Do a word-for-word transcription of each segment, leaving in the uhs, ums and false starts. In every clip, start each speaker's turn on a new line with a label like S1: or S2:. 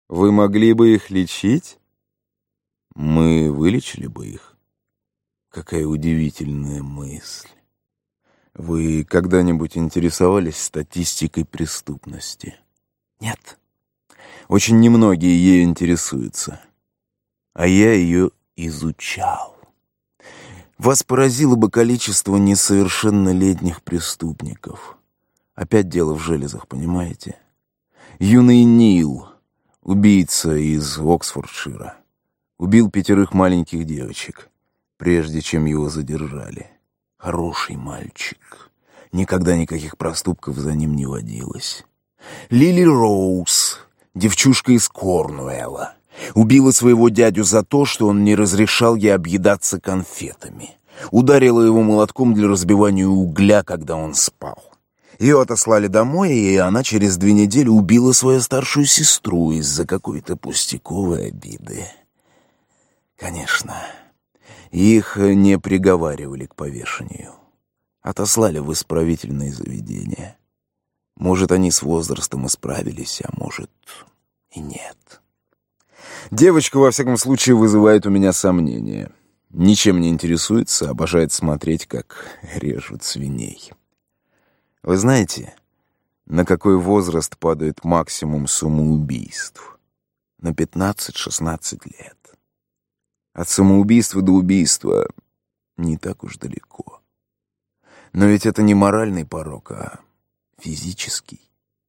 S1: Вы могли бы их лечить? Мы вылечили бы их. Какая удивительная мысль. Вы когда-нибудь интересовались статистикой преступности? Нет. Очень немногие ею интересуются. А я ее изучал. Вас поразило бы количество несовершеннолетних преступников. Опять дело в железах, понимаете? Юный Нил, убийца из Оксфордшира, убил пятерых маленьких девочек, прежде чем его задержали. Хороший мальчик. Никогда никаких проступков за ним не водилось. Лили Роуз, девчушка из Корнуэлла, убила своего дядю за то, что он не разрешал ей объедаться конфетами. Ударила его молотком для разбивания угля, когда он спал. Ее отослали домой, и она через две недели убила свою старшую сестру из-за какой-то пустяковой обиды. Конечно, их не приговаривали к повешению. Отослали в исправительные заведения. Может, они с возрастом исправились, а может и нет. Девочка, во всяком случае, вызывает у меня сомнения. Ничем не интересуется, обожает смотреть, как режут свиней. Вы знаете, на какой возраст падает максимум самоубийств? На пятнадцать-шестнадцать лет. От самоубийства до убийства не так уж далеко. Но ведь это не моральный порок, а физический.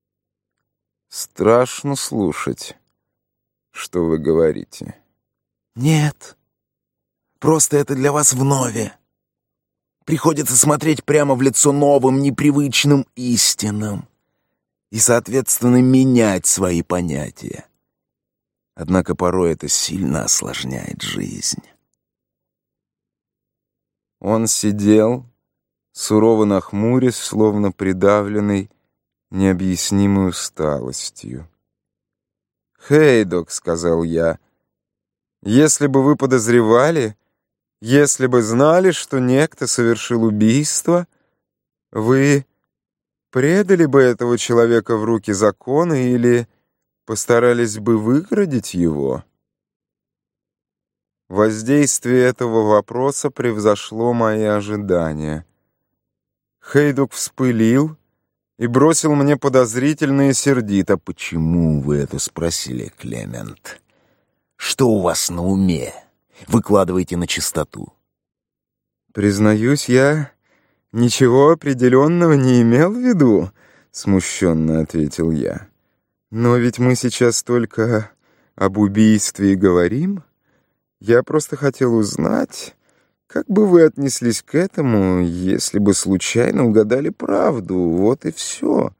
S1: Страшно слушать, что вы говорите. Нет, просто это для вас вновь. Приходится смотреть прямо в лицо новым, непривычным истинам и, соответственно, менять свои понятия. Однако порой это сильно осложняет жизнь. Он сидел, сурово нахмурясь, словно придавленный необъяснимой усталостью. «Хейдок», — сказал я, — «если бы вы подозревали, если бы знали, что некто совершил убийство, вы предали бы этого человека в руки закона или постарались бы выгородить его?» Воздействие этого вопроса превзошло мои ожидания. Хейдок вспылил и бросил мне подозрительно и сердито. «Почему вы это спросили, Клемент? Что у вас на уме? Выкладывайте на чистоту». «Признаюсь, я ничего определенного не имел в виду», — смущенно ответил я. «Но ведь мы сейчас только об убийстве и говорим. Я просто хотел узнать, как бы вы отнеслись к этому, если бы случайно угадали правду. Вот и все».